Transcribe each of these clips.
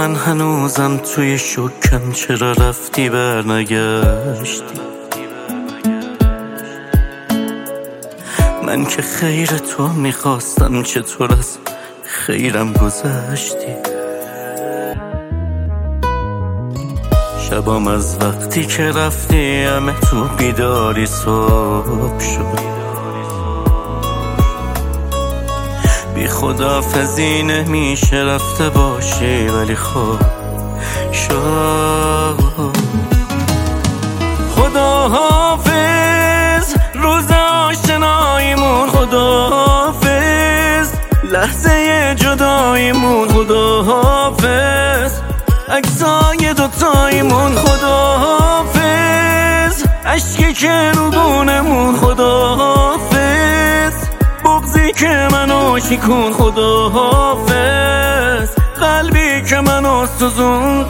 من هنوزم توی شکم، چرا رفتی برنگشتی؟ من که خیر تو میخواستم، چطور از خیرم گذشتی؟ شبام از وقتی که رفتی همه تو بیداری صبح شد. بی خداحافظی نمیشه رفته باشی، ولی خب شد. خداحافظ روز آشناییمون، خداحافظ لحظه جداییمون، خداحافظ عکسای دوتاییمون، خداحافظ عشقی که رو گونمون، خداحافظ بغضی که منو شکون، خداحافظ قلبی که منو سوزوند.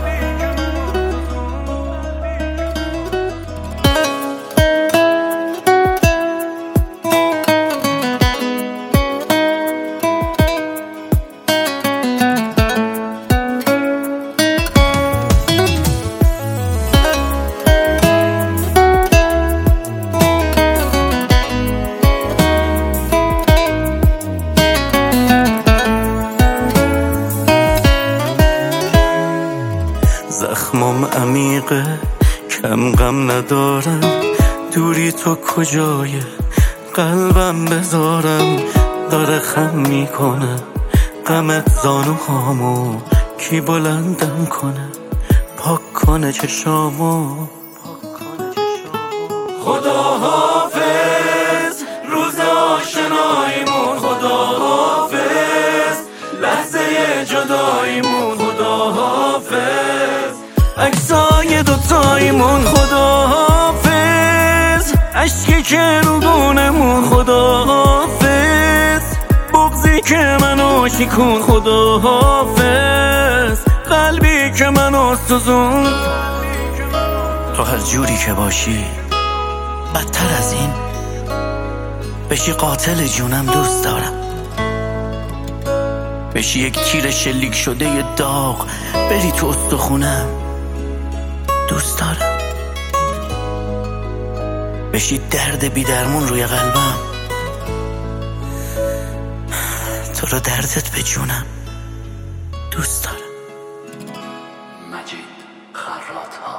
زخمم عمیقه، کم غم ندارم، دوری تو کجای قلبم بذارم؟ داره خم میکنه غمت زانوهامو، کی بلندم کنه پاک کنه چشامو؟ خداحافظ روز آشناییمون، خداحافظ لحظه جداییمون، خداحافظ عکسای دوتاییمون، خداحافظ عشقی که رو گونمون، خداحافظ بغضی که منو شکون، خداحافظ قلبی که منو سوزوند. تو هر جوری که باشی بدتر از این بشی قاتل جونم دوست دارم، بشی یک تیر شلیک شده ی داغ بری تو استخونم دوست دارم، بشی درد بی درمون روی قلبم، تو رو دردت به جونم دوست دارم. مجید خراط ها.